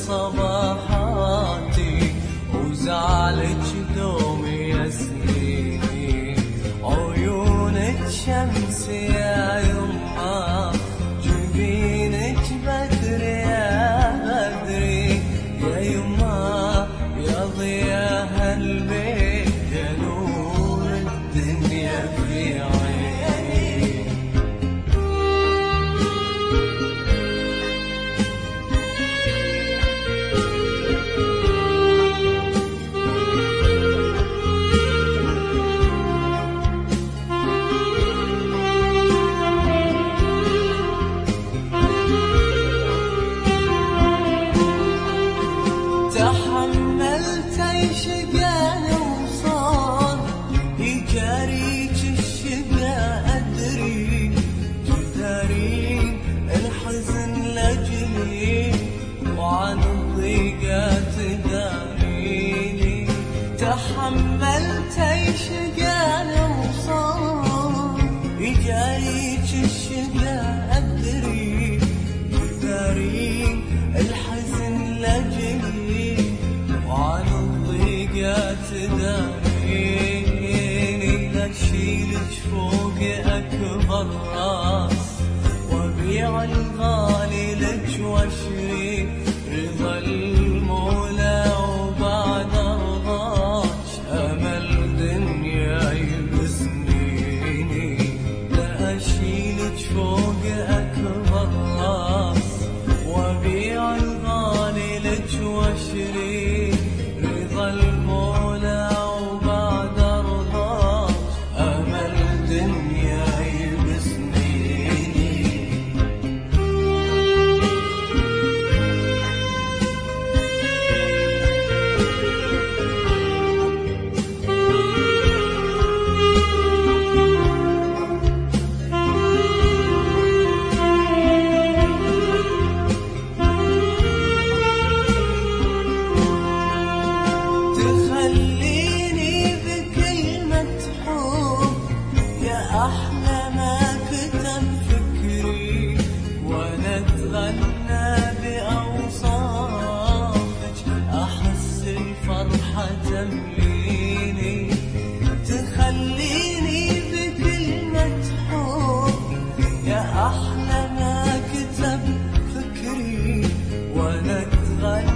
صباحاتي وزعلك دوم يسنيني، عيونك شمس يا يما، جبينك بدر يا بدري يا يما، يا ضياء البيت يا نور الدنيا في عيني. تحملت شقا وصار يجاريك الشقا أدري، تدارين الحزن لجلي وعن الضيقة تداريني. تحملت شقا وصار يجاريك الشقا أدري، تدارين الحزن لجلي وعن الضيقة تداريني. لأشيلك فوق أكبر راس وأبيع الغالي لك واشري رضا المولى وبعد رضاك أمل دنيا يبسنيني. لأشيلك فوق أكبر راس وأبيع الغالي لك واشري رضا المولى وبعد رضاك أمل دنيا يبسنيني. تخليني بكلمة حب يا أحلى ما كتب فكري، وأنا أتغنى بأوصافك أحس الفرحة تمليني. تخليني بكلمة حب يا أحلى ما كتب فكري، وأنا أتغنى